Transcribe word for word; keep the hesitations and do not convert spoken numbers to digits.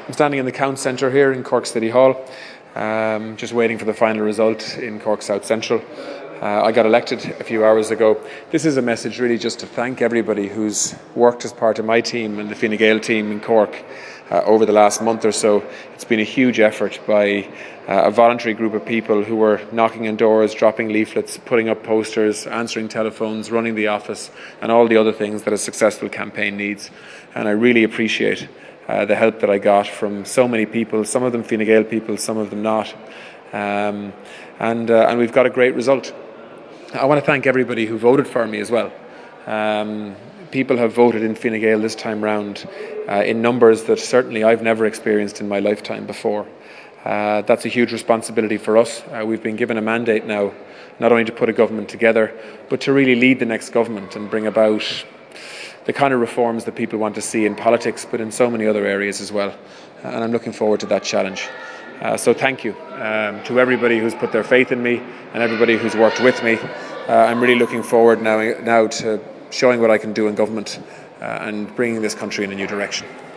I'm standing in the Count Centre here in Cork City Hall, um, just waiting for the final result in Cork South Central. Uh, I got elected a few hours ago. This is a message really just to thank everybody who's worked as part of my team and the Fine Gael team in Cork uh, over the last month or so. It's been a huge effort by uh, a voluntary group of people who were knocking on doors, dropping leaflets, putting up posters, answering telephones, running the office, and all the other things that a successful campaign needs. And I really appreciate uh, the help that I got from so many people, some of them Fine Gael people, some of them not. Um, and, uh, and we've got a great result. I want to thank everybody who voted for me as well. Um, people have voted in Fine Gael this time round uh, in numbers that certainly I've never experienced in my lifetime before. Uh, that's a huge responsibility for us. Uh, we've been given a mandate now, not only to put a government together, but to really lead the next government and bring about the kind of reforms that people want to see in politics, but in so many other areas as well. And I'm looking forward to that challenge. Uh, so thank you um, to everybody who's put their faith in me and everybody who's worked with me. Uh, I'm really looking forward now, now to showing what I can do in government uh, and bringing this country in a new direction.